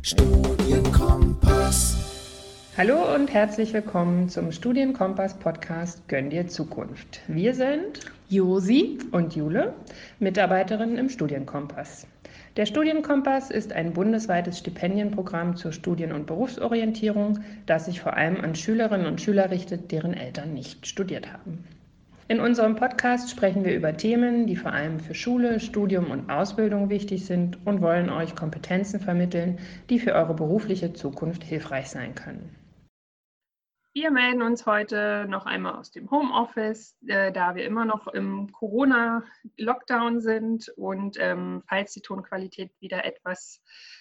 Studienkompass. Hallo und herzlich willkommen zum Studienkompass Podcast Gönn dir Zukunft. Wir sind Josi und Jule, Mitarbeiterinnen im Studienkompass. Der Studienkompass ist ein bundesweites Stipendienprogramm zur Studien- und Berufsorientierung, das sich vor allem an Schülerinnen und Schüler richtet, deren Eltern nicht studiert haben. In unserem Podcast sprechen wir über Themen, die vor allem für Schule, Studium und Ausbildung wichtig sind und wollen euch Kompetenzen vermitteln, die für eure berufliche Zukunft hilfreich sein können. Wir melden uns heute noch einmal aus dem Homeoffice, da wir immer noch im Corona-Lockdown sind und falls die Tonqualität wieder etwas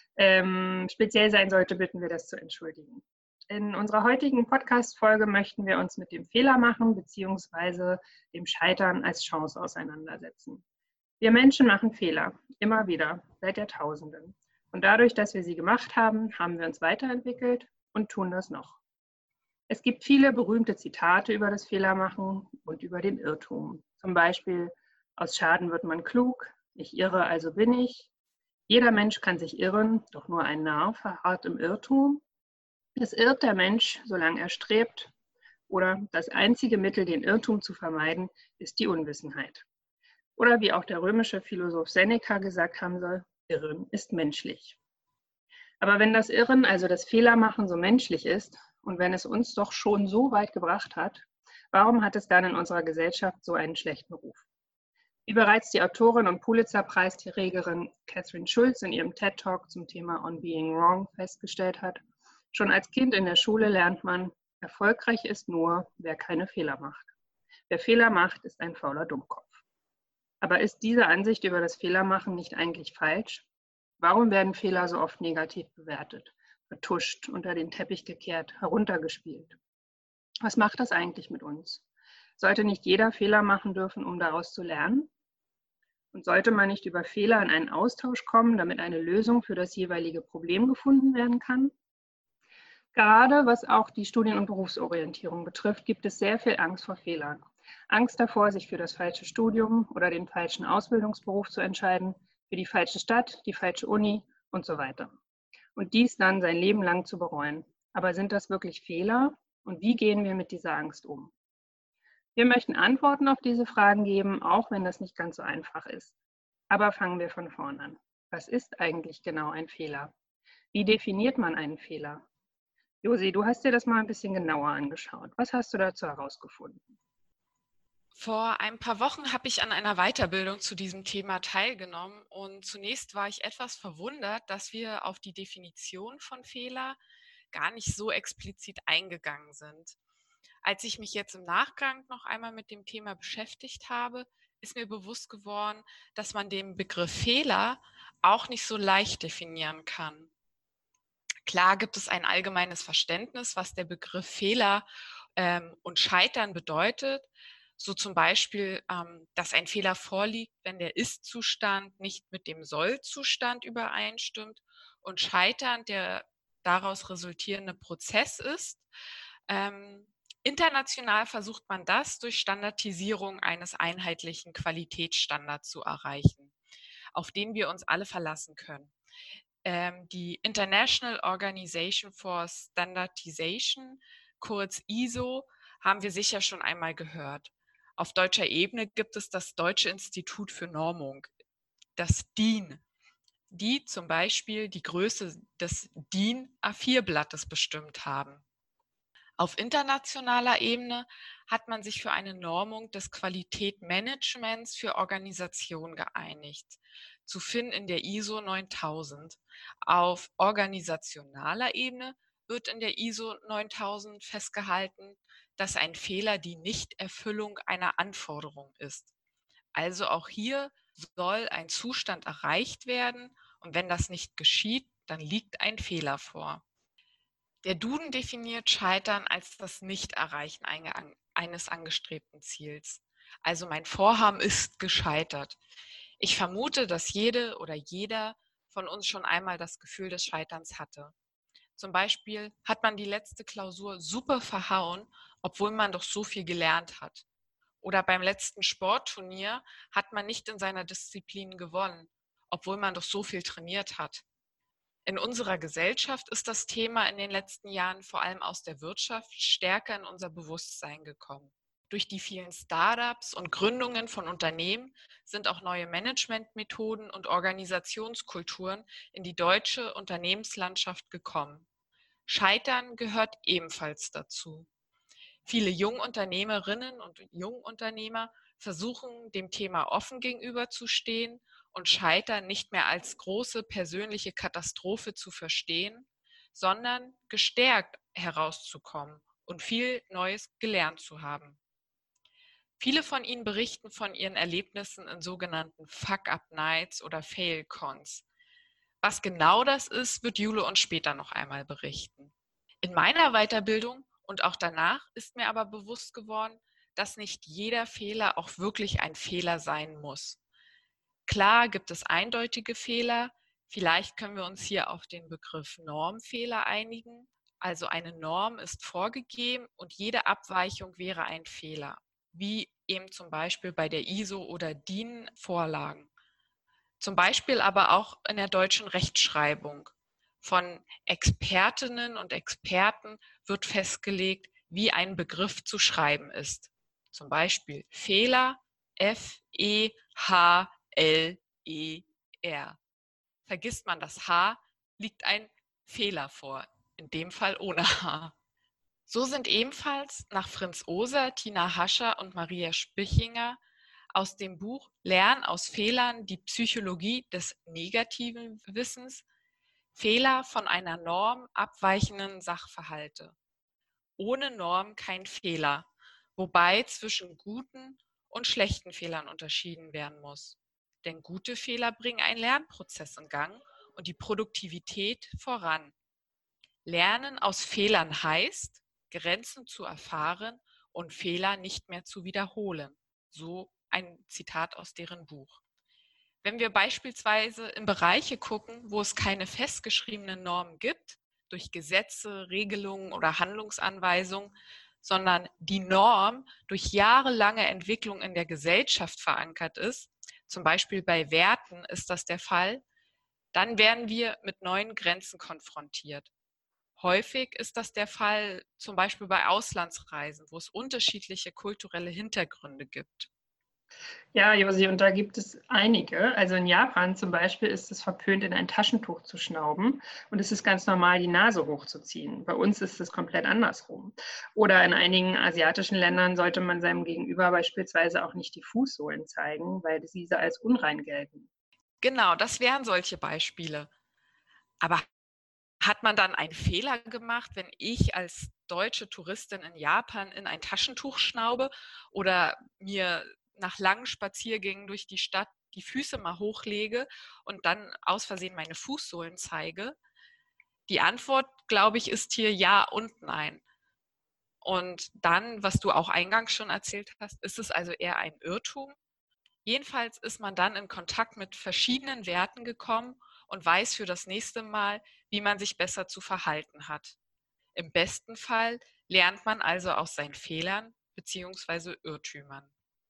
speziell sein sollte, bitten wir das zu entschuldigen. In unserer heutigen Podcast-Folge möchten wir uns mit dem Fehler machen bzw. dem Scheitern als Chance auseinandersetzen. Wir Menschen machen Fehler, immer wieder, seit Jahrtausenden. Und dadurch, dass wir sie gemacht haben, haben wir uns weiterentwickelt und tun das noch. Es gibt viele berühmte Zitate über das Fehlermachen und über den Irrtum. Zum Beispiel, aus Schaden wird man klug, ich irre, also bin ich. Jeder Mensch kann sich irren, doch nur ein Narr verharrt im Irrtum. Es irrt der Mensch, solange er strebt. Oder das einzige Mittel, den Irrtum zu vermeiden, ist die Unwissenheit. Oder wie auch der römische Philosoph Seneca gesagt haben soll, Irren ist menschlich. Aber wenn das Irren, also das Fehlermachen, so menschlich ist und wenn es uns doch schon so weit gebracht hat, warum hat es dann in unserer Gesellschaft so einen schlechten Ruf? Wie bereits die Autorin und Pulitzer-Preisträgerin Catherine Schulz in ihrem TED-Talk zum Thema On Being Wrong festgestellt hat, schon als Kind in der Schule lernt man, erfolgreich ist nur, wer keine Fehler macht. Wer Fehler macht, ist ein fauler Dummkopf. Aber ist diese Ansicht über das Fehlermachen nicht eigentlich falsch? Warum werden Fehler so oft negativ bewertet, vertuscht, unter den Teppich gekehrt, heruntergespielt? Was macht das eigentlich mit uns? Sollte nicht jeder Fehler machen dürfen, um daraus zu lernen? Und sollte man nicht über Fehler in einen Austausch kommen, damit eine Lösung für das jeweilige Problem gefunden werden kann? Gerade was auch die Studien- und Berufsorientierung betrifft, gibt es sehr viel Angst vor Fehlern. Angst davor, sich für das falsche Studium oder den falschen Ausbildungsberuf zu entscheiden, für die falsche Stadt, die falsche Uni und so weiter. Und dies dann sein Leben lang zu bereuen. Aber sind das wirklich Fehler? Und wie gehen wir mit dieser Angst um? Wir möchten Antworten auf diese Fragen geben, auch wenn das nicht ganz so einfach ist. Aber fangen wir von vorn an. Was ist eigentlich genau ein Fehler? Wie definiert man einen Fehler? Josi, du hast dir das mal ein bisschen genauer angeschaut. Was hast du dazu herausgefunden? Vor ein paar Wochen habe ich an einer Weiterbildung zu diesem Thema teilgenommen und zunächst war ich etwas verwundert, dass wir auf die Definition von Fehler gar nicht so explizit eingegangen sind. Als ich mich jetzt im Nachgang noch einmal mit dem Thema beschäftigt habe, ist mir bewusst geworden, dass man den Begriff Fehler auch nicht so leicht definieren kann. Klar gibt es ein allgemeines Verständnis, was der Begriff Fehler und Scheitern bedeutet. So zum Beispiel, dass ein Fehler vorliegt, wenn der Ist-Zustand nicht mit dem Soll-Zustand übereinstimmt und Scheitern der daraus resultierende Prozess ist. International versucht man das durch Standardisierung eines einheitlichen Qualitätsstandards zu erreichen, auf den wir uns alle verlassen können. Die International Organization for Standardization, kurz ISO, haben wir sicher schon einmal gehört. Auf deutscher Ebene gibt es das Deutsche Institut für Normung, das DIN, die zum Beispiel die Größe des DIN A4-Blattes bestimmt haben. Auf internationaler Ebene hat man sich für eine Normung des Qualitätsmanagements für Organisationen geeinigt, zu finden in der ISO 9000. Auf organisationaler Ebene wird in der ISO 9000 festgehalten, dass ein Fehler die Nichterfüllung einer Anforderung ist. Also auch hier soll ein Zustand erreicht werden und wenn das nicht geschieht, dann liegt ein Fehler vor. Der Duden definiert Scheitern als das Nichterreichen eines angestrebten Ziels. Also mein Vorhaben ist gescheitert. Ich vermute, dass jede oder jeder von uns schon einmal das Gefühl des Scheiterns hatte. Zum Beispiel hat man die letzte Klausur super verhauen, obwohl man doch so viel gelernt hat. Oder beim letzten Sportturnier hat man nicht in seiner Disziplin gewonnen, obwohl man doch so viel trainiert hat. In unserer Gesellschaft ist das Thema in den letzten Jahren vor allem aus der Wirtschaft stärker in unser Bewusstsein gekommen. Durch die vielen Startups und Gründungen von Unternehmen sind auch neue Managementmethoden und Organisationskulturen in die deutsche Unternehmenslandschaft gekommen. Scheitern gehört ebenfalls dazu. Viele Jungunternehmerinnen und Jungunternehmer versuchen, dem Thema offen gegenüberzustehen und Scheitern nicht mehr als große persönliche Katastrophe zu verstehen, sondern gestärkt herauszukommen und viel Neues gelernt zu haben. Viele von ihnen berichten von ihren Erlebnissen in sogenannten Fuck-Up-Nights oder Fail-Cons. Was genau das ist, wird Jule uns später noch einmal berichten. In meiner Weiterbildung und auch danach ist mir aber bewusst geworden, dass nicht jeder Fehler auch wirklich ein Fehler sein muss. Klar gibt es eindeutige Fehler. Vielleicht können wir uns hier auf den Begriff Normfehler einigen. Also eine Norm ist vorgegeben und jede Abweichung wäre ein Fehler, wie eben zum Beispiel bei der ISO oder DIN Vorlagen. Zum Beispiel aber auch in der deutschen Rechtschreibung. Von Expertinnen und Experten wird festgelegt, wie ein Begriff zu schreiben ist. Zum Beispiel Fehler, F-E-H-L-E-R. Vergisst man das H, liegt ein Fehler vor, in dem Fall ohne H. So sind ebenfalls nach Fritz Oser, Tina Hascher und Maria Spichinger aus dem Buch Lernen aus Fehlern, die Psychologie des negativen Wissens, Fehler von einer Norm abweichenden Sachverhalte. Ohne Norm kein Fehler, wobei zwischen guten und schlechten Fehlern unterschieden werden muss. Denn gute Fehler bringen einen Lernprozess in Gang und die Produktivität voran. Lernen aus Fehlern heißt, Grenzen zu erfahren und Fehler nicht mehr zu wiederholen. So ein Zitat aus deren Buch. Wenn wir beispielsweise in Bereiche gucken, wo es keine festgeschriebenen Normen gibt, durch Gesetze, Regelungen oder Handlungsanweisungen, sondern die Norm durch jahrelange Entwicklung in der Gesellschaft verankert ist, zum Beispiel bei Werten ist das der Fall, dann werden wir mit neuen Grenzen konfrontiert. Häufig ist das der Fall zum Beispiel bei Auslandsreisen, wo es unterschiedliche kulturelle Hintergründe gibt. Ja, Josi, und da gibt es einige. Also in Japan zum Beispiel ist es verpönt, in ein Taschentuch zu schnauben und es ist ganz normal, die Nase hochzuziehen. Bei uns ist es komplett andersrum. Oder in einigen asiatischen Ländern sollte man seinem Gegenüber beispielsweise auch nicht die Fußsohlen zeigen, weil diese als unrein gelten. Genau, das wären solche Beispiele. Aber hat man dann einen Fehler gemacht, wenn ich als deutsche Touristin in Japan in ein Taschentuch schnaube oder mir nach langen Spaziergängen durch die Stadt die Füße mal hochlege und dann aus Versehen meine Fußsohlen zeige? Die Antwort, glaube ich, ist hier ja und nein. Und dann, was du auch eingangs schon erzählt hast, ist es also eher ein Irrtum? Jedenfalls ist man dann in Kontakt mit verschiedenen Werten gekommen und weiß für das nächste Mal, wie man sich besser zu verhalten hat. Im besten Fall lernt man also aus seinen Fehlern bzw. Irrtümern.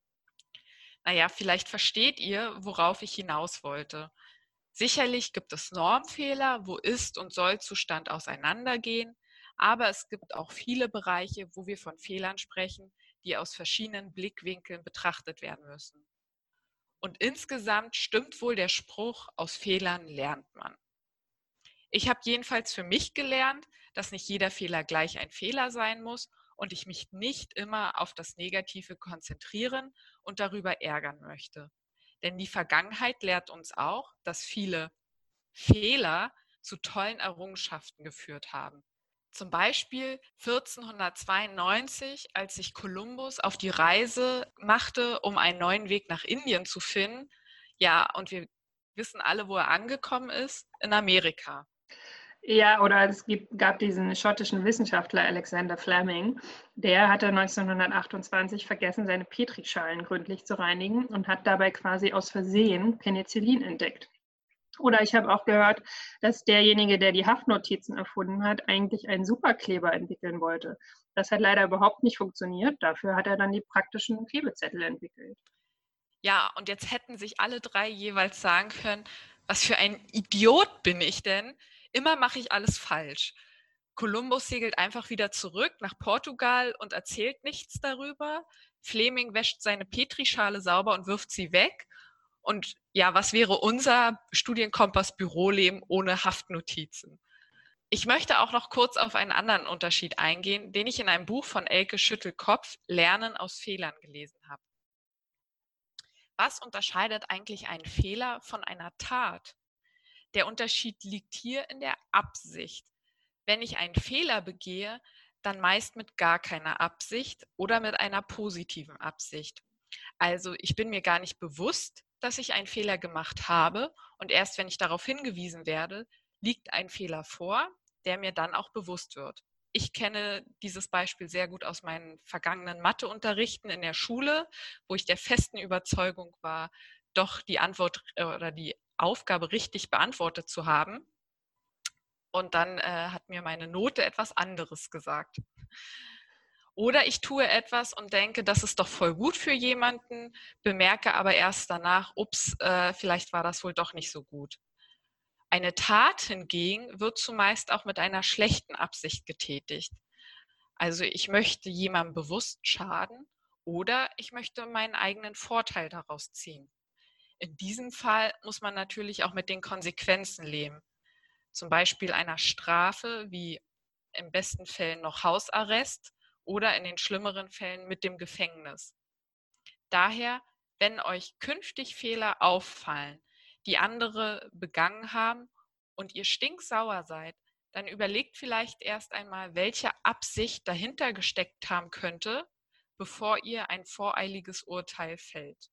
Naja, vielleicht versteht ihr, worauf ich hinaus wollte. Sicherlich gibt es Normfehler, wo Ist- und Soll-Zustand auseinandergehen, aber es gibt auch viele Bereiche, wo wir von Fehlern sprechen, die aus verschiedenen Blickwinkeln betrachtet werden müssen. Und insgesamt stimmt wohl der Spruch, aus Fehlern lernt man. Ich habe jedenfalls für mich gelernt, dass nicht jeder Fehler gleich ein Fehler sein muss und ich mich nicht immer auf das Negative konzentrieren und darüber ärgern möchte. Denn die Vergangenheit lehrt uns auch, dass viele Fehler zu tollen Errungenschaften geführt haben. Zum Beispiel 1492, als sich Kolumbus auf die Reise machte, um einen neuen Weg nach Indien zu finden. Ja, und wir wissen alle, wo er angekommen ist, in Amerika. Ja, oder gab diesen schottischen Wissenschaftler Alexander Fleming, der hatte 1928 vergessen, seine Petrischalen gründlich zu reinigen und hat dabei quasi aus Versehen Penicillin entdeckt. Oder ich habe auch gehört, dass derjenige, der die Haftnotizen erfunden hat, eigentlich einen Superkleber entwickeln wollte. Das hat leider überhaupt nicht funktioniert. Dafür hat er dann die praktischen Klebezettel entwickelt. Ja, und jetzt hätten sich alle drei jeweils sagen können, was für ein Idiot bin ich denn? Immer mache ich alles falsch. Kolumbus segelt einfach wieder zurück nach Portugal und erzählt nichts darüber. Fleming wäscht seine Petrischale sauber und wirft sie weg. Und ja, was wäre unser Studienkompass-Büroleben ohne Haftnotizen? Ich möchte auch noch kurz auf einen anderen Unterschied eingehen, den ich in einem Buch von Elke Schüttelkopf, Lernen aus Fehlern, gelesen habe. Was unterscheidet eigentlich einen Fehler von einer Tat? Der Unterschied liegt hier in der Absicht. Wenn ich einen Fehler begehe, dann meist mit gar keiner Absicht oder mit einer positiven Absicht. Also ich bin mir gar nicht bewusst, dass ich einen Fehler gemacht habe, und erst wenn ich darauf hingewiesen werde, liegt ein Fehler vor, der mir dann auch bewusst wird. Ich kenne dieses Beispiel sehr gut aus meinen vergangenen Matheunterrichten in der Schule, wo ich der festen Überzeugung war, doch die Antwort oder die Aufgabe richtig beantwortet zu haben. Und dann hat mir meine Note etwas anderes gesagt. Oder ich tue etwas und denke, das ist doch voll gut für jemanden, bemerke aber erst danach, ups, vielleicht war das wohl doch nicht so gut. Eine Tat hingegen wird zumeist auch mit einer schlechten Absicht getätigt. Also ich möchte jemandem bewusst schaden oder ich möchte meinen eigenen Vorteil daraus ziehen. In diesem Fall muss man natürlich auch mit den Konsequenzen leben. Zum Beispiel einer Strafe wie im besten Fällen noch Hausarrest oder in den schlimmeren Fällen mit dem Gefängnis. Daher, wenn euch künftig Fehler auffallen, die andere begangen haben und ihr stinksauer seid, dann überlegt vielleicht erst einmal, welche Absicht dahinter gesteckt haben könnte, bevor ihr ein voreiliges Urteil fällt.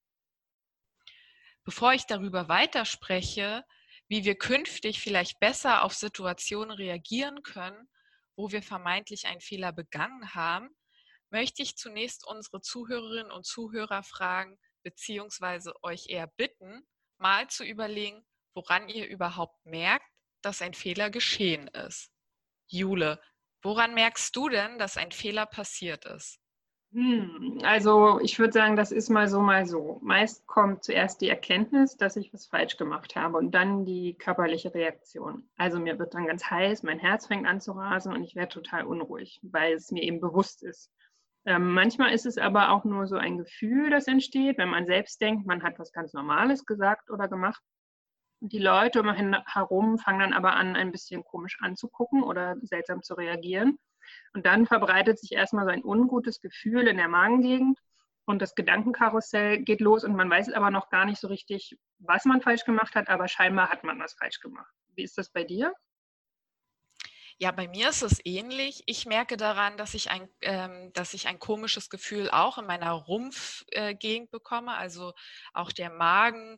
Bevor ich darüber weiterspreche, wie wir künftig vielleicht besser auf Situationen reagieren können, wo wir vermeintlich einen Fehler begangen haben, möchte ich zunächst unsere Zuhörerinnen und Zuhörer fragen, beziehungsweise euch eher bitten, mal zu überlegen, woran ihr überhaupt merkt, dass ein Fehler geschehen ist. Jule, woran merkst du denn, dass ein Fehler passiert ist? Also ich würde sagen, das ist mal so, mal so. Meist kommt zuerst die Erkenntnis, dass ich was falsch gemacht habe und dann die körperliche Reaktion. Also mir wird dann ganz heiß, mein Herz fängt an zu rasen und ich werde total unruhig, weil es mir eben bewusst ist. Manchmal ist es aber auch nur so ein Gefühl, das entsteht, wenn man selbst denkt, man hat was ganz Normales gesagt oder gemacht. Und die Leute um einen herum fangen dann aber an, ein bisschen komisch anzugucken oder seltsam zu reagieren. Und dann verbreitet sich erstmal so ein ungutes Gefühl in der Magengegend und das Gedankenkarussell geht los und man weiß aber noch gar nicht so richtig, was man falsch gemacht hat, aber scheinbar hat man was falsch gemacht. Wie ist das bei dir? Ja, bei mir ist es ähnlich. Ich merke daran, dass ich ein komisches Gefühl auch in meiner Rumpfgegend bekomme, also auch der Magen,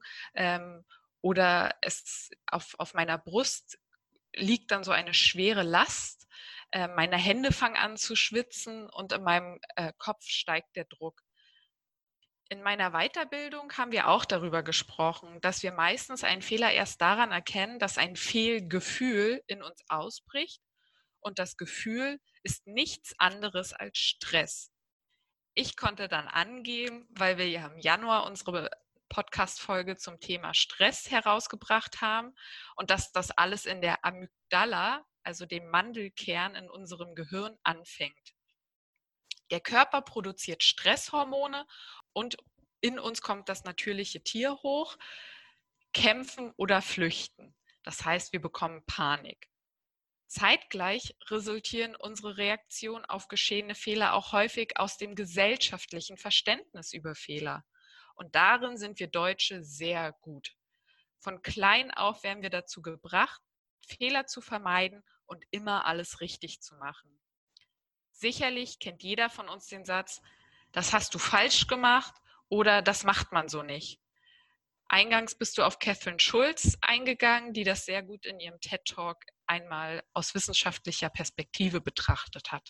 oder es auf meiner Brust liegt dann so eine schwere Last. Meine Hände fangen an zu schwitzen und in meinem Kopf steigt der Druck. In meiner Weiterbildung haben wir auch darüber gesprochen, dass wir meistens einen Fehler erst daran erkennen, dass ein Fehlgefühl in uns ausbricht. Und das Gefühl ist nichts anderes als Stress. Ich konnte dann angeben, weil wir ja im Januar unsere Podcast-Folge zum Thema Stress herausgebracht haben und dass das alles in der Amygdala, also dem Mandelkern in unserem Gehirn, anfängt. Der Körper produziert Stresshormone und in uns kommt das natürliche Tier hoch, kämpfen oder flüchten. Das heißt, wir bekommen Panik. Zeitgleich resultieren unsere Reaktionen auf geschehene Fehler auch häufig aus dem gesellschaftlichen Verständnis über Fehler. Und darin sind wir Deutsche sehr gut. Von klein auf werden wir dazu gebracht, Fehler zu vermeiden und immer alles richtig zu machen. Sicherlich kennt jeder von uns den Satz, das hast du falsch gemacht oder das macht man so nicht. Eingangs bist du auf Catherine Schulz eingegangen, die das sehr gut in ihrem TED-Talk einmal aus wissenschaftlicher Perspektive betrachtet hat.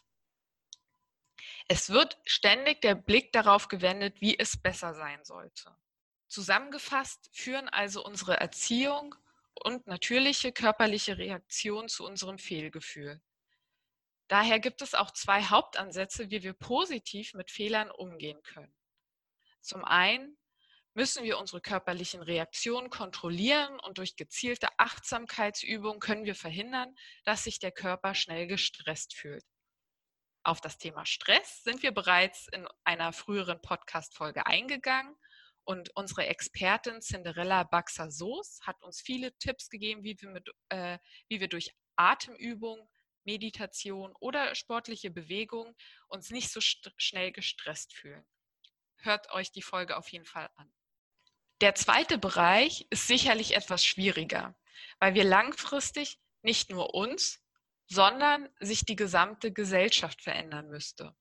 Es wird ständig der Blick darauf gewendet, wie es besser sein sollte. Zusammengefasst führen also unsere Erziehung und natürliche körperliche Reaktion zu unserem Fehlgefühl. Daher gibt es auch zwei Hauptansätze, wie wir positiv mit Fehlern umgehen können. Zum einen müssen wir unsere körperlichen Reaktionen kontrollieren und durch gezielte Achtsamkeitsübungen können wir verhindern, dass sich der Körper schnell gestresst fühlt. Auf das Thema Stress sind wir bereits in einer früheren Podcast-Folge eingegangen und unsere Expertin Cinderella Baxer-Soos hat uns viele Tipps gegeben, wie wir durch Atemübung, Meditation oder sportliche Bewegung uns nicht so schnell gestresst fühlen. Hört euch die Folge auf jeden Fall an. Der zweite Bereich ist sicherlich etwas schwieriger, weil wir langfristig nicht nur uns, sondern sich die gesamte Gesellschaft verändern müsste.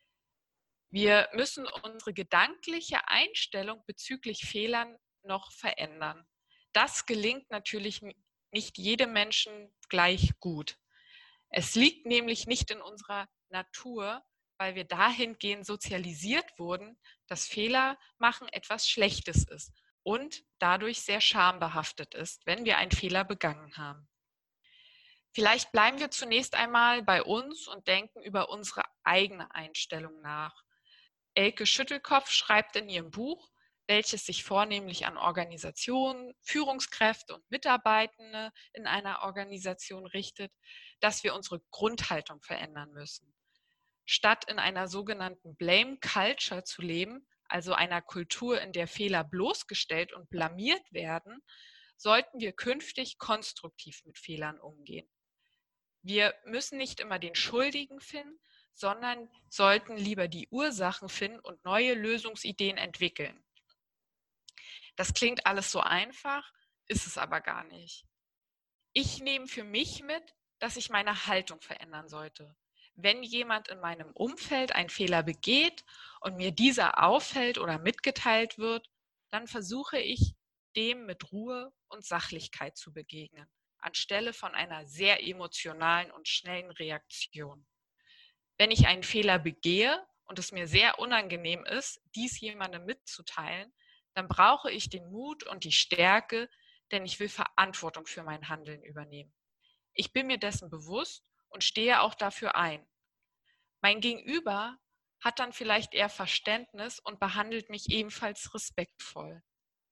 Wir müssen unsere gedankliche Einstellung bezüglich Fehlern noch verändern. Das gelingt natürlich nicht jedem Menschen gleich gut. Es liegt nämlich nicht in unserer Natur, weil wir dahingehend sozialisiert wurden, dass Fehler machen etwas Schlechtes ist und dadurch sehr schambehaftet ist, wenn wir einen Fehler begangen haben. Vielleicht bleiben wir zunächst einmal bei uns und denken über unsere eigene Einstellung nach. Elke Schüttelkopf schreibt in ihrem Buch, welches sich vornehmlich an Organisationen, Führungskräfte und Mitarbeitende in einer Organisation richtet, dass wir unsere Grundhaltung verändern müssen. Statt in einer sogenannten Blame Culture zu leben, also einer Kultur, in der Fehler bloßgestellt und blamiert werden, sollten wir künftig konstruktiv mit Fehlern umgehen. Wir müssen nicht immer den Schuldigen finden, sondern sollten lieber die Ursachen finden und neue Lösungsideen entwickeln. Das klingt alles so einfach, ist es aber gar nicht. Ich nehme für mich mit, dass ich meine Haltung verändern sollte. Wenn jemand in meinem Umfeld einen Fehler begeht und mir dieser auffällt oder mitgeteilt wird, dann versuche ich, dem mit Ruhe und Sachlichkeit zu begegnen, anstelle von einer sehr emotionalen und schnellen Reaktion. Wenn ich einen Fehler begehe und es mir sehr unangenehm ist, dies jemandem mitzuteilen, dann brauche ich den Mut und die Stärke, denn ich will Verantwortung für mein Handeln übernehmen. Ich bin mir dessen bewusst und stehe auch dafür ein. Mein Gegenüber hat dann vielleicht eher Verständnis und behandelt mich ebenfalls respektvoll.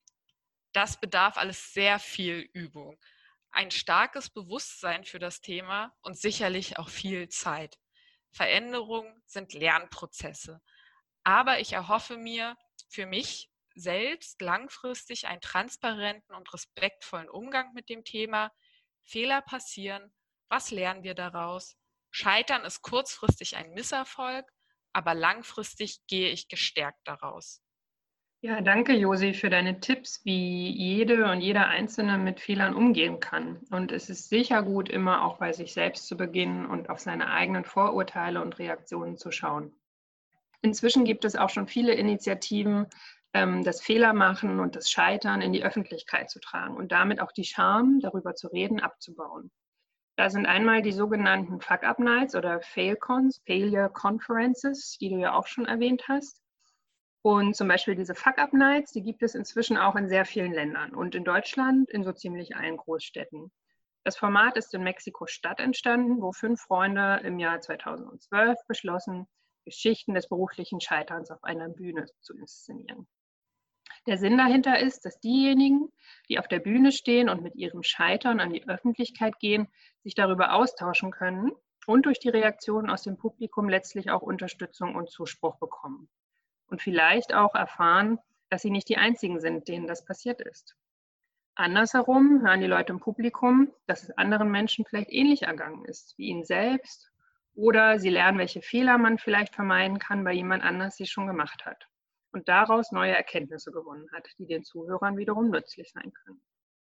Das bedarf alles sehr viel Übung, ein starkes Bewusstsein für das Thema und sicherlich auch viel Zeit. Veränderungen sind Lernprozesse, aber ich erhoffe mir für mich selbst langfristig einen transparenten und respektvollen Umgang mit dem Thema. Fehler passieren, was lernen wir daraus? Scheitern ist kurzfristig ein Misserfolg, aber langfristig gehe ich gestärkt daraus. Ja, danke Josi für deine Tipps, wie jede und jeder Einzelne mit Fehlern umgehen kann. Und es ist sicher gut, immer auch bei sich selbst zu beginnen und auf seine eigenen Vorurteile und Reaktionen zu schauen. Inzwischen gibt es auch schon viele Initiativen, das Fehlermachen und das Scheitern in die Öffentlichkeit zu tragen und damit auch die Scham, darüber zu reden, abzubauen. Da sind einmal die sogenannten Fuck-Up-Nights oder Fail-Cons, Failure Conferences, die du ja auch schon erwähnt hast. Und zum Beispiel diese Fuck-Up-Nights, die gibt es inzwischen auch in sehr vielen Ländern und in Deutschland in so ziemlich allen Großstädten. Das Format ist in Mexiko-Stadt entstanden, wo 5 Freunde im Jahr 2012 beschlossen, Geschichten des beruflichen Scheiterns auf einer Bühne zu inszenieren. Der Sinn dahinter ist, dass diejenigen, die auf der Bühne stehen und mit ihrem Scheitern an die Öffentlichkeit gehen, sich darüber austauschen können und durch die Reaktionen aus dem Publikum letztlich auch Unterstützung und Zuspruch bekommen. Und vielleicht auch erfahren, dass sie nicht die Einzigen sind, denen das passiert ist. Andersherum hören die Leute im Publikum, dass es anderen Menschen vielleicht ähnlich ergangen ist, wie ihnen selbst, oder sie lernen, welche Fehler man vielleicht vermeiden kann, weil jemand anders sie schon gemacht hat und daraus neue Erkenntnisse gewonnen hat, die den Zuhörern wiederum nützlich sein können.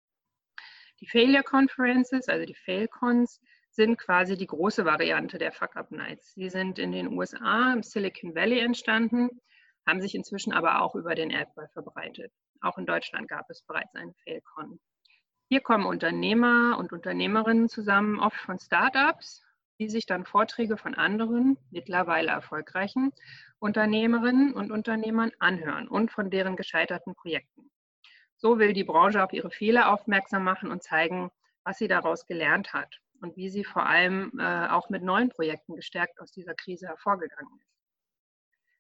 Die Failure Conferences, also die Fail-Cons, sind quasi die große Variante der Fuck-Up-Nights. Sie sind in den USA im Silicon Valley entstanden, haben sich inzwischen aber auch über den Erdball verbreitet. Auch in Deutschland gab es bereits einen Fail-Con. Hier kommen Unternehmer und Unternehmerinnen zusammen, oft von Startups, die sich dann Vorträge von anderen, mittlerweile erfolgreichen Unternehmerinnen und Unternehmern anhören und von deren gescheiterten Projekten. So will die Branche auf ihre Fehler aufmerksam machen und zeigen, was sie daraus gelernt hat und wie sie vor allem auch mit neuen Projekten gestärkt aus dieser Krise hervorgegangen ist.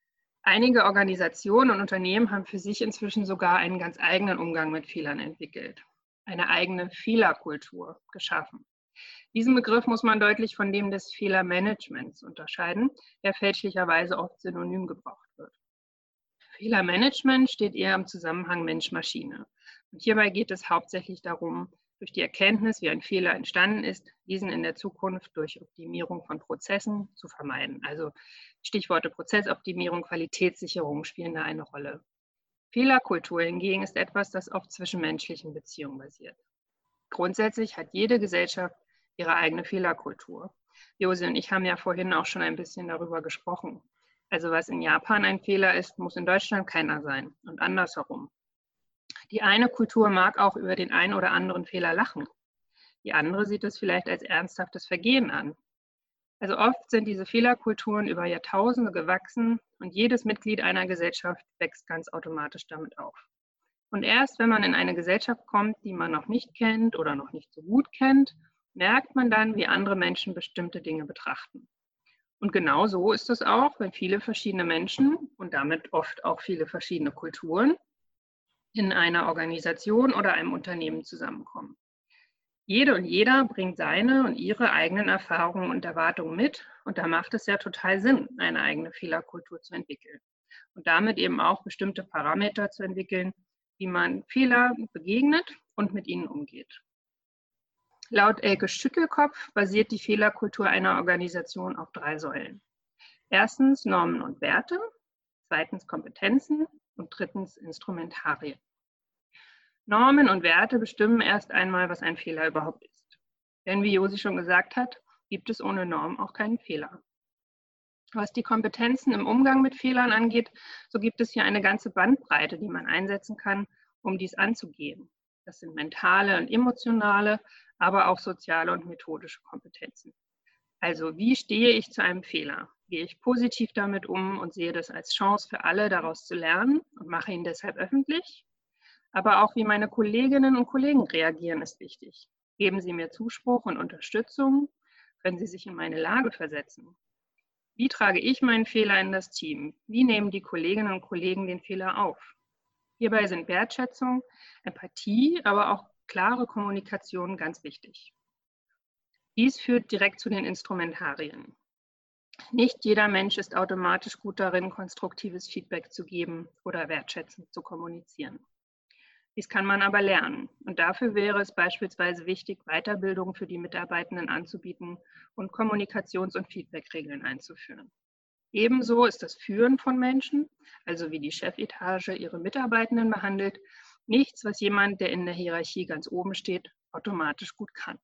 Einige Organisationen und Unternehmen haben für sich inzwischen sogar einen ganz eigenen Umgang mit Fehlern entwickelt, eine eigene Fehlerkultur geschaffen. Diesen Begriff muss man deutlich von dem des Fehlermanagements unterscheiden, der fälschlicherweise oft synonym gebraucht wird. Fehlermanagement steht eher im Zusammenhang Mensch-Maschine. Und hierbei geht es hauptsächlich darum, durch die Erkenntnis, wie ein Fehler entstanden ist, diesen in der Zukunft durch Optimierung von Prozessen zu vermeiden. Also Stichworte Prozessoptimierung, Qualitätssicherung spielen da eine Rolle. Fehlerkultur hingegen ist etwas, das auf zwischenmenschlichen Beziehungen basiert. Grundsätzlich hat jede Gesellschaft ihre eigene Fehlerkultur. Josi und ich haben ja vorhin auch schon ein bisschen darüber gesprochen. Also was in Japan ein Fehler ist, muss in Deutschland keiner sein und andersherum. Die eine Kultur mag auch über den einen oder anderen Fehler lachen. Die andere sieht es vielleicht als ernsthaftes Vergehen an. Also oft sind diese Fehlerkulturen über Jahrtausende gewachsen und jedes Mitglied einer Gesellschaft wächst ganz automatisch damit auf. Und erst wenn man in eine Gesellschaft kommt, die man noch nicht kennt oder noch nicht so gut kennt, merkt man dann, wie andere Menschen bestimmte Dinge betrachten. Und genau so ist es auch, wenn viele verschiedene Menschen und damit oft auch viele verschiedene Kulturen in einer Organisation oder einem Unternehmen zusammenkommen. Jede und jeder bringt seine und ihre eigenen Erfahrungen und Erwartungen mit und da macht es ja total Sinn, eine eigene Fehlerkultur zu entwickeln und damit eben auch bestimmte Parameter zu entwickeln, wie man Fehler begegnet und mit ihnen umgeht. Laut Elke Schüttelkopf basiert die Fehlerkultur einer Organisation auf 3 Säulen. Erstens Normen und Werte, zweitens Kompetenzen und drittens Instrumentarien. Normen und Werte bestimmen erst einmal, was ein Fehler überhaupt ist. Denn wie Josi schon gesagt hat, gibt es ohne Norm auch keinen Fehler. Was die Kompetenzen im Umgang mit Fehlern angeht, so gibt es hier eine ganze Bandbreite, die man einsetzen kann, um dies anzugehen. Das sind mentale und emotionale, aber auch soziale und methodische Kompetenzen. Also wie stehe ich zu einem Fehler? Gehe ich positiv damit um und sehe das als Chance für alle, daraus zu lernen und mache ihn deshalb öffentlich? Aber auch wie meine Kolleginnen und Kollegen reagieren, ist wichtig. Geben sie mir Zuspruch und Unterstützung? Können sie sich in meine Lage versetzen? Wie trage ich meinen Fehler in das Team? Wie nehmen die Kolleginnen und Kollegen den Fehler auf? Hierbei sind Wertschätzung, Empathie, aber auch klare Kommunikation ganz wichtig. Dies führt direkt zu den Instrumentarien. Nicht jeder Mensch ist automatisch gut darin, konstruktives Feedback zu geben oder wertschätzend zu kommunizieren. Dies kann man aber lernen und dafür wäre es beispielsweise wichtig, Weiterbildung für die Mitarbeitenden anzubieten und Kommunikations- und Feedbackregeln einzuführen. Ebenso ist das Führen von Menschen, also wie die Chefetage ihre Mitarbeitenden behandelt, nichts, was jemand, der in der Hierarchie ganz oben steht, automatisch gut kann.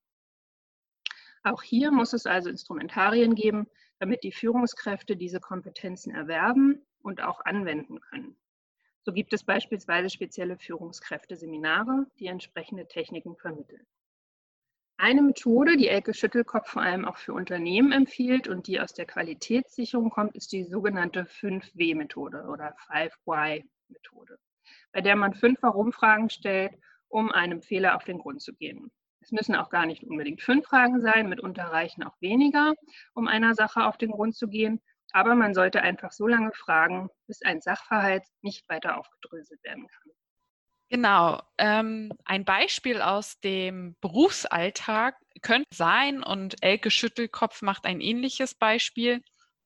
Auch hier muss es also Instrumentarien geben, damit die Führungskräfte diese Kompetenzen erwerben und auch anwenden können. So gibt es beispielsweise spezielle Führungskräfteseminare, die entsprechende Techniken vermitteln. Eine Methode, die Elke Schüttelkopf vor allem auch für Unternehmen empfiehlt und die aus der Qualitätssicherung kommt, ist die sogenannte 5W-Methode oder 5Y-Methode, bei der man 5 Warum-Fragen stellt, um einem Fehler auf den Grund zu gehen. Es müssen auch gar nicht unbedingt 5 Fragen sein, mitunter reichen auch weniger, um einer Sache auf den Grund zu gehen. Aber man sollte einfach so lange fragen, bis ein Sachverhalt nicht weiter aufgedröselt werden kann. Genau. Ein Beispiel aus dem Berufsalltag könnte sein, und Elke Schüttelkopf macht ein ähnliches Beispiel,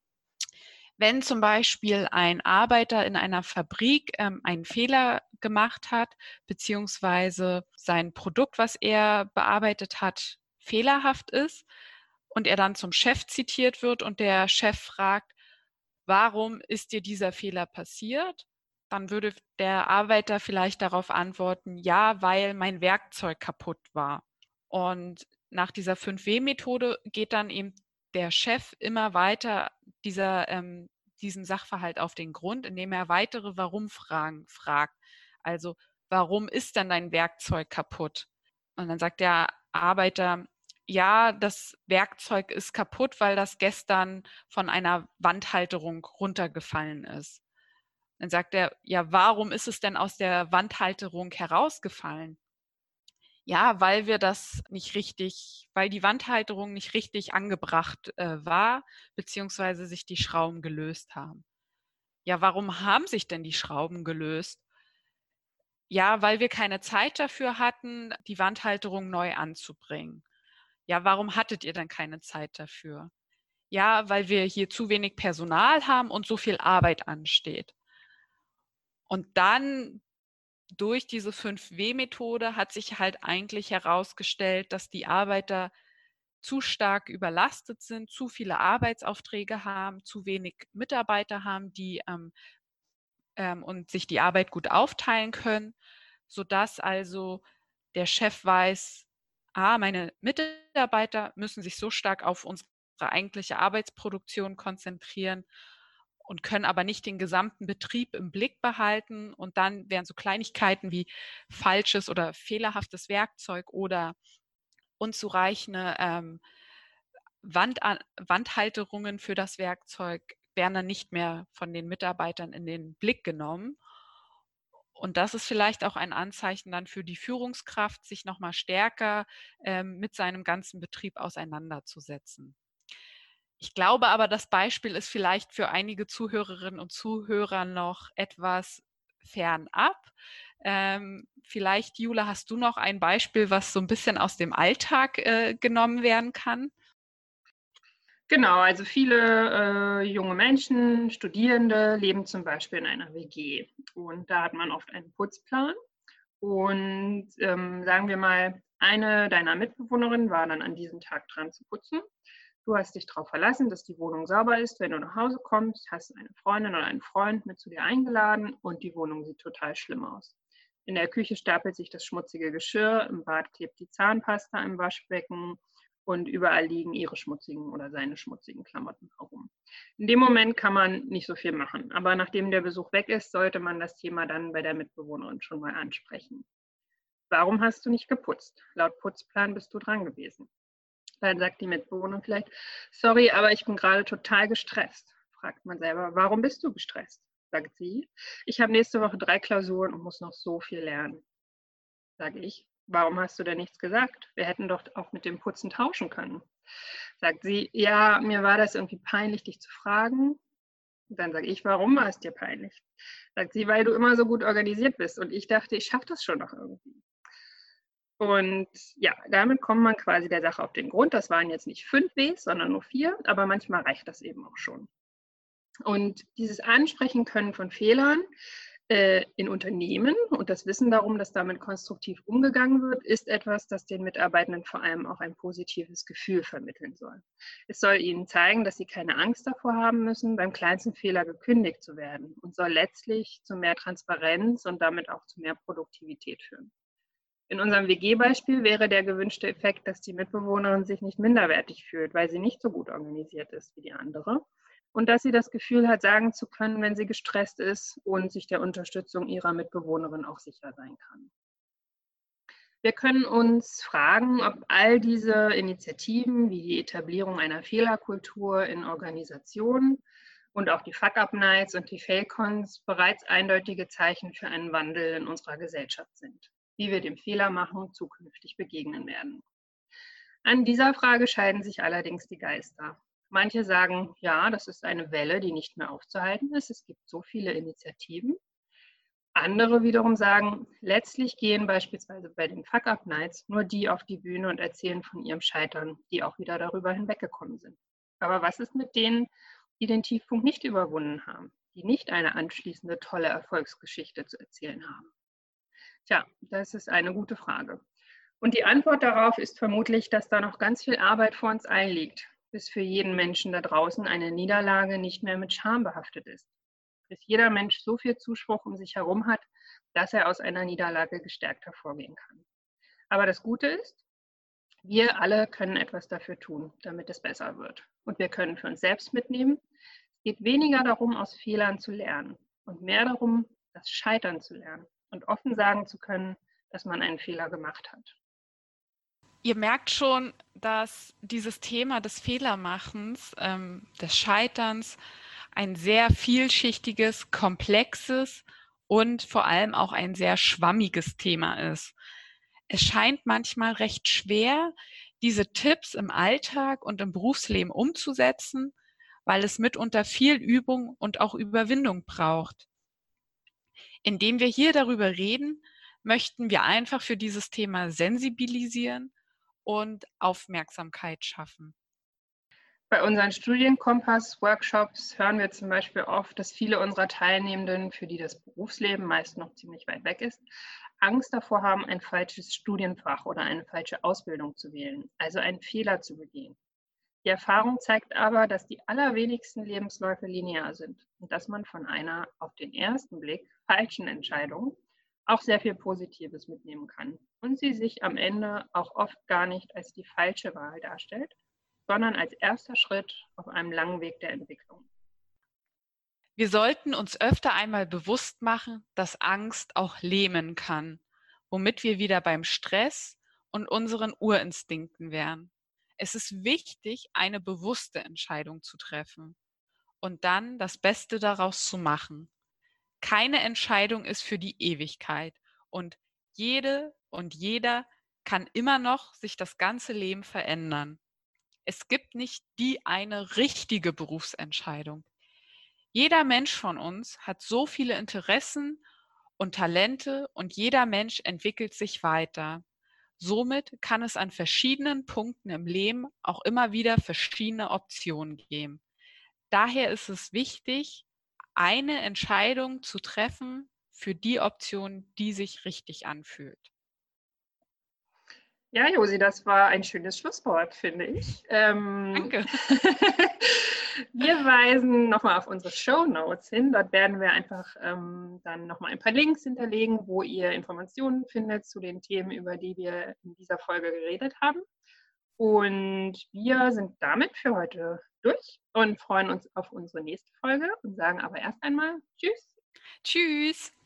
wenn zum Beispiel ein Arbeiter in einer Fabrik einen Fehler gemacht hat, beziehungsweise sein Produkt, was er bearbeitet hat, fehlerhaft ist und er dann zum Chef zitiert wird und der Chef fragt, warum ist dir dieser Fehler passiert? Dann würde der Arbeiter vielleicht darauf antworten, ja, weil mein Werkzeug kaputt war. Und nach dieser 5W-Methode geht dann eben der Chef immer weiter diesem Sachverhalt auf den Grund, indem er weitere Warum-Fragen fragt. Also, warum ist denn dein Werkzeug kaputt? Und dann sagt der Arbeiter, ja, das Werkzeug ist kaputt, weil das gestern von einer Wandhalterung runtergefallen ist. Dann sagt er, ja, warum ist es denn aus der Wandhalterung herausgefallen? Ja, weil die Wandhalterung nicht richtig angebracht war, beziehungsweise sich die Schrauben gelöst haben. Ja, warum haben sich denn die Schrauben gelöst? Ja, weil wir keine Zeit dafür hatten, die Wandhalterung neu anzubringen. Ja, warum hattet ihr denn keine Zeit dafür? Ja, weil wir hier zu wenig Personal haben und so viel Arbeit ansteht. Und dann durch diese 5W-Methode hat sich halt eigentlich herausgestellt, dass die Arbeiter zu stark überlastet sind, zu viele Arbeitsaufträge haben, zu wenig Mitarbeiter haben, die und sich die Arbeit gut aufteilen können, sodass also der Chef weiß, meine Mitarbeiter müssen sich so stark auf unsere eigentliche Arbeitsproduktion konzentrieren und können aber nicht den gesamten Betrieb im Blick behalten. Und dann wären so Kleinigkeiten wie falsches oder fehlerhaftes Werkzeug oder unzureichende Wandhalterungen für das Werkzeug werden dann nicht mehr von den Mitarbeitern in den Blick genommen. Und das ist vielleicht auch ein Anzeichen dann für die Führungskraft, sich noch mal stärker mit seinem ganzen Betrieb auseinanderzusetzen. Ich glaube aber, das Beispiel ist vielleicht für einige Zuhörerinnen und Zuhörer noch etwas fernab. Vielleicht, Jule, hast du noch ein Beispiel, was so ein bisschen aus dem Alltag genommen werden kann? Genau, also viele junge Menschen, Studierende leben zum Beispiel in einer WG und da hat man oft einen Putzplan und sagen wir mal, eine deiner Mitbewohnerinnen war dann an diesem Tag dran zu putzen. Du hast dich darauf verlassen, dass die Wohnung sauber ist. Wenn du nach Hause kommst, hast du eine Freundin oder einen Freund mit zu dir eingeladen und die Wohnung sieht total schlimm aus. In der Küche stapelt sich das schmutzige Geschirr, im Bad klebt die Zahnpasta im Waschbecken und überall liegen ihre schmutzigen oder seine schmutzigen Klamotten herum. In dem Moment kann man nicht so viel machen, aber nachdem der Besuch weg ist, sollte man das Thema dann bei der Mitbewohnerin schon mal ansprechen. Warum hast du nicht geputzt? Laut Putzplan bist du dran gewesen. Dann sagt die Mitbewohnerin vielleicht, sorry, aber ich bin gerade total gestresst. Fragt man selber, warum bist du gestresst? Sagt sie, ich habe nächste Woche 3 Klausuren und muss noch so viel lernen. Sage ich, warum hast du denn nichts gesagt? Wir hätten doch auch mit dem Putzen tauschen können. Sagt sie, ja, mir war das irgendwie peinlich, dich zu fragen. Dann sage ich, warum war es dir peinlich? Sagt sie, weil du immer so gut organisiert bist und ich dachte, ich schaffe das schon noch irgendwie. Und ja, damit kommt man quasi der Sache auf den Grund. Das waren jetzt nicht 5 Ws, sondern nur 4, aber manchmal reicht das eben auch schon. Und dieses Ansprechen können von Fehlern in Unternehmen und das Wissen darum, dass damit konstruktiv umgegangen wird, ist etwas, das den Mitarbeitenden vor allem auch ein positives Gefühl vermitteln soll. Es soll ihnen zeigen, dass sie keine Angst davor haben müssen, beim kleinsten Fehler gekündigt zu werden und soll letztlich zu mehr Transparenz und damit auch zu mehr Produktivität führen. In unserem WG-Beispiel wäre der gewünschte Effekt, dass die Mitbewohnerin sich nicht minderwertig fühlt, weil sie nicht so gut organisiert ist wie die andere und dass sie das Gefühl hat, sagen zu können, wenn sie gestresst ist und sich der Unterstützung ihrer Mitbewohnerin auch sicher sein kann. Wir können uns fragen, ob all diese Initiativen wie die Etablierung einer Fehlerkultur in Organisationen und auch die Fuck-Up-Nights und die Fail-Cons bereits eindeutige Zeichen für einen Wandel in unserer Gesellschaft sind, wie wir dem Fehlermachen zukünftig begegnen werden. An dieser Frage scheiden sich allerdings die Geister. Manche sagen, ja, das ist eine Welle, die nicht mehr aufzuhalten ist. Es gibt so viele Initiativen. Andere wiederum sagen, letztlich gehen beispielsweise bei den Fuck-Up-Nights nur die auf die Bühne und erzählen von ihrem Scheitern, die auch wieder darüber hinweggekommen sind. Aber was ist mit denen, die den Tiefpunkt nicht überwunden haben, die nicht eine anschließende tolle Erfolgsgeschichte zu erzählen haben? Tja, das ist eine gute Frage. Und die Antwort darauf ist vermutlich, dass da noch ganz viel Arbeit vor uns allen liegt, bis für jeden Menschen da draußen eine Niederlage nicht mehr mit Scham behaftet ist. Bis jeder Mensch so viel Zuspruch um sich herum hat, dass er aus einer Niederlage gestärkt hervorgehen kann. Aber das Gute ist, wir alle können etwas dafür tun, damit es besser wird. Und wir können für uns selbst mitnehmen, es geht weniger darum, aus Fehlern zu lernen und mehr darum, das Scheitern zu lernen und offen sagen zu können, dass man einen Fehler gemacht hat. Ihr merkt schon, dass dieses Thema des Fehlermachens, des Scheiterns, ein sehr vielschichtiges, komplexes und vor allem auch ein sehr schwammiges Thema ist. Es scheint manchmal recht schwer, diese Tipps im Alltag und im Berufsleben umzusetzen, weil es mitunter viel Übung und auch Überwindung braucht. Indem wir hier darüber reden, möchten wir einfach für dieses Thema sensibilisieren und Aufmerksamkeit schaffen. Bei unseren Studienkompass-Workshops hören wir zum Beispiel oft, dass viele unserer Teilnehmenden, für die das Berufsleben meist noch ziemlich weit weg ist, Angst davor haben, ein falsches Studienfach oder eine falsche Ausbildung zu wählen, also einen Fehler zu begehen. Die Erfahrung zeigt aber, dass die allerwenigsten Lebensläufe linear sind und dass man von einer auf den ersten Blick falschen Entscheidung auch sehr viel Positives mitnehmen kann und sie sich am Ende auch oft gar nicht als die falsche Wahl darstellt, sondern als erster Schritt auf einem langen Weg der Entwicklung. Wir sollten uns öfter einmal bewusst machen, dass Angst auch lähmen kann, womit wir wieder beim Stress und unseren Urinstinkten wären. Es ist wichtig, eine bewusste Entscheidung zu treffen und dann das Beste daraus zu machen. Keine Entscheidung ist für die Ewigkeit und jede und jeder kann immer noch sich das ganze Leben verändern. Es gibt nicht die eine richtige Berufsentscheidung. Jeder Mensch von uns hat so viele Interessen und Talente und jeder Mensch entwickelt sich weiter. Somit kann es an verschiedenen Punkten im Leben auch immer wieder verschiedene Optionen geben. Daher ist es wichtig, eine Entscheidung zu treffen für die Option, die sich richtig anfühlt. Ja, Josi, das war ein schönes Schlusswort, finde ich. Danke. Wir weisen nochmal auf unsere Shownotes hin. Dort werden wir einfach dann nochmal ein paar Links hinterlegen, wo ihr Informationen findet zu den Themen, über die wir in dieser Folge geredet haben. Und wir sind damit für heute durch und freuen uns auf unsere nächste Folge und sagen aber erst einmal Tschüss. Tschüss.